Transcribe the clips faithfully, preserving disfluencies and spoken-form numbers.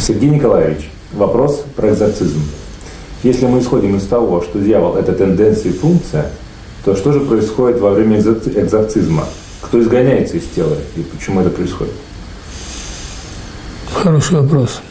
Сергей Николаевич, вопрос про экзорцизм. Если мы исходим из того, что дьявол – это тенденция и функция, то что же происходит во время экзорцизма? Кто изгоняется из тела и почему это происходит? Хороший вопрос.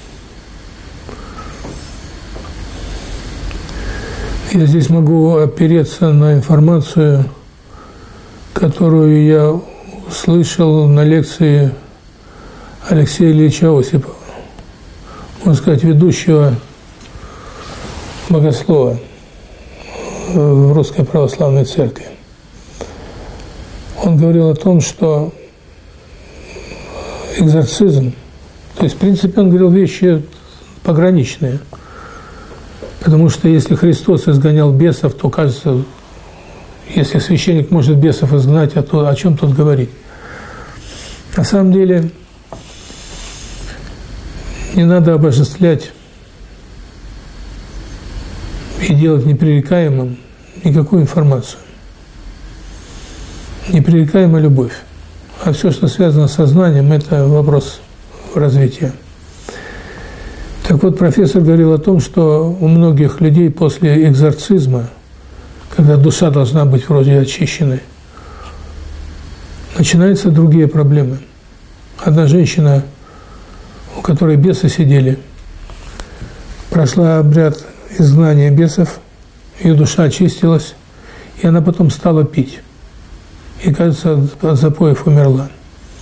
Я здесь могу опереться на информацию, которую я услышал на лекции Алексея Ильича Осипова, можно сказать, ведущего богослова в Русской Православной Церкви. Он говорил о том, что экзорцизм, то есть, в принципе, он говорил вещи пограничные, потому что если Христос изгонял бесов, то, кажется, если священник может бесов изгнать, а то о чем тут говорить? На самом деле, не надо обожествлять и делать непререкаемым никакую информацию. Непререкаемая любовь. А все, что связано с сознанием, это вопрос развития. Так вот, профессор говорил о том, что у многих людей после экзорцизма, когда душа должна быть вроде очищенной, начинаются другие проблемы. Одна женщина, у которой бесы сидели, прошла обряд изгнания бесов, ее душа очистилась, и она потом стала пить. И, кажется, от запоев умерла.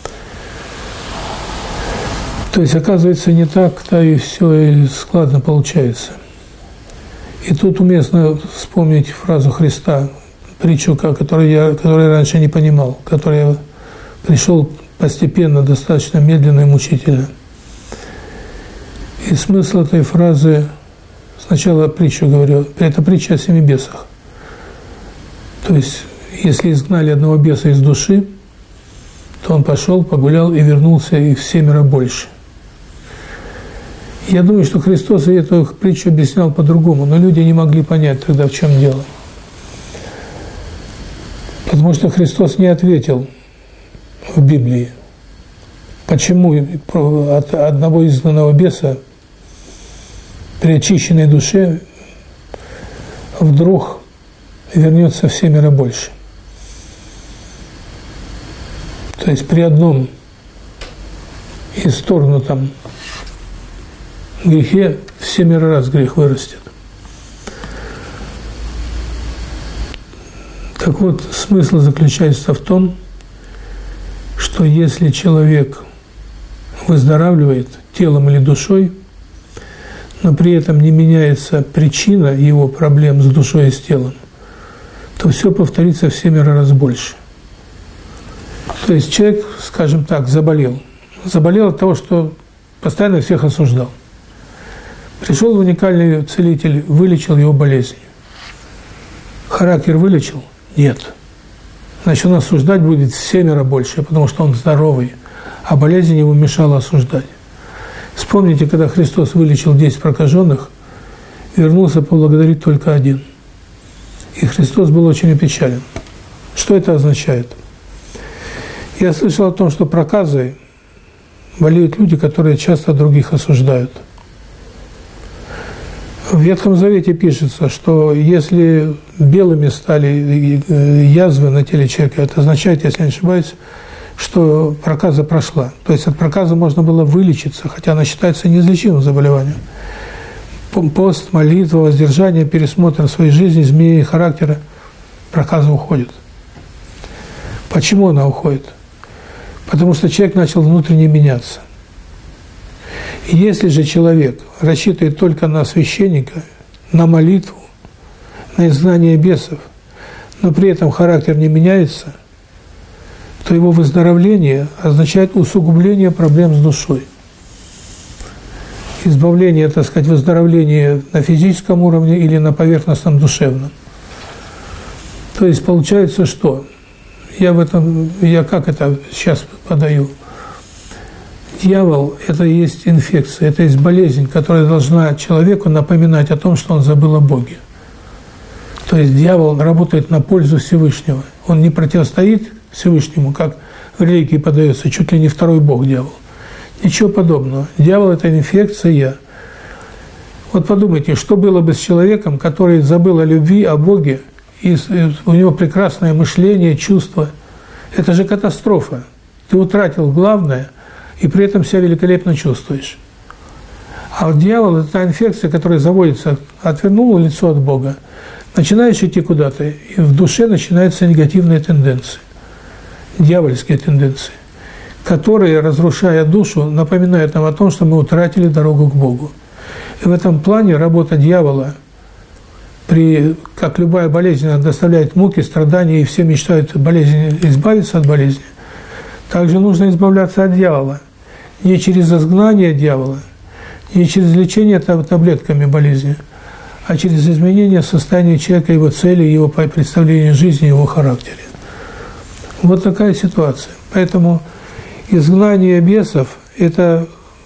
То есть, оказывается, не так-то и все и складно получается. И тут уместно вспомнить фразу Христа, притчу, которую я, которую я раньше не понимал, которой я пришел постепенно, достаточно медленно и мучительно. И смысл этой фразы, сначала притчу говорю, это притча о семи бесах. То есть, если изгнали одного беса из души, то он пошел, погулял и вернулся, и в семеро больше. Я думаю, что Христос эту притчу объяснял по-другому, но люди не могли понять тогда, в чем дело. Потому что Христос не ответил в Библии, почему от одного изгнанного беса при очищенной душе вдруг вернется в семеро больше. То есть при одном исторгнутом грехе в семеро раз грех вырастет. Так вот, смысл заключается в том, что если человек выздоравливает телом или душой, но при этом не меняется причина его проблем с душой и с телом, то все повторится в семеро раз больше. То есть человек, скажем так, заболел. Заболел от того, что постоянно всех осуждал. Пришел уникальный целитель, вылечил его болезнь. Характер вылечил? Нет. Значит, он осуждать будет в семеро больше, потому что он здоровый, а болезнь ему мешала осуждать. Вспомните, когда Христос вылечил десять прокаженных, вернулся поблагодарить только один. И Христос был очень опечален. Что это означает? Я слышал о том, что проказой болеют люди, которые часто других осуждают. В Ветхом Завете пишется, что если белыми стали язвы на теле человека, это означает, если я не ошибаюсь, что проказа прошла. То есть от проказа можно было вылечиться, хотя она считается неизлечимым заболеванием. Пост, молитва, воздержание, пересмотр своей жизни, изменение характера, проказа уходит. Почему она уходит? Потому что человек начал внутренне меняться. И если же человек рассчитывает только на священника, на молитву, на изгнание бесов, но при этом характер не меняется, то его выздоровление означает усугубление проблем с душой. Избавление, так сказать, выздоровление на физическом уровне или на поверхностном душевном. То есть получается, что я в этом, я как это сейчас подаю? Дьявол – это и есть инфекция, это есть болезнь, которая должна человеку напоминать о том, что он забыл о Боге. То есть дьявол работает на пользу Всевышнего. Он не противостоит Всевышнему, как в религии подается, чуть ли не второй Бог дьявол. Ничего подобного. Дьявол – это инфекция. Вот подумайте, что было бы с человеком, который забыл о любви, о Боге, и у него прекрасное мышление, чувство. Это же катастрофа. Ты утратил главное, и при этом себя великолепно чувствуешь. А вот дьявол – это та инфекция, которая заводится, отвернула лицо от Бога, начинаешь идти куда-то, и в душе начинаются негативные тенденции, дьявольские тенденции, которые, разрушая душу, напоминают нам о том, что мы утратили дорогу к Богу. И в этом плане работа дьявола, при, как любая болезнь, она доставляет муки, страдания, и все мечтают болезни, избавиться от болезни, также нужно избавляться от дьявола. Не через изгнание дьявола, не через лечение таблетками болезни, а через изменение состояния человека, его цели, его представления жизни, его характера. Вот такая ситуация. Поэтому изгнание бесов – это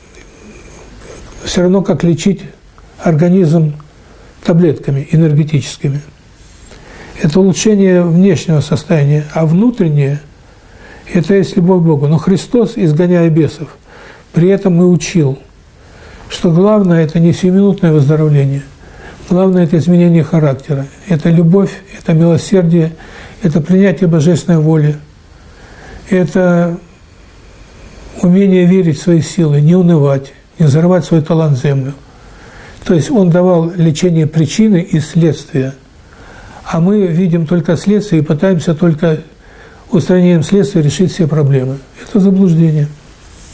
все равно как лечить организм таблетками энергетическими. Это улучшение внешнего состояния, а внутреннее – это есть любовь к Богу. Но Христос, изгоняя бесов, при этом и учил, что главное – это не сиюминутное выздоровление, главное – это изменение характера, это любовь, это милосердие, это принятие божественной воли, это умение верить в свои силы, не унывать, не зарывать свой талант в землю. То есть он давал лечение причины и следствия, а мы видим только следствие и пытаемся только устранением следствия решить все проблемы. Это заблуждение.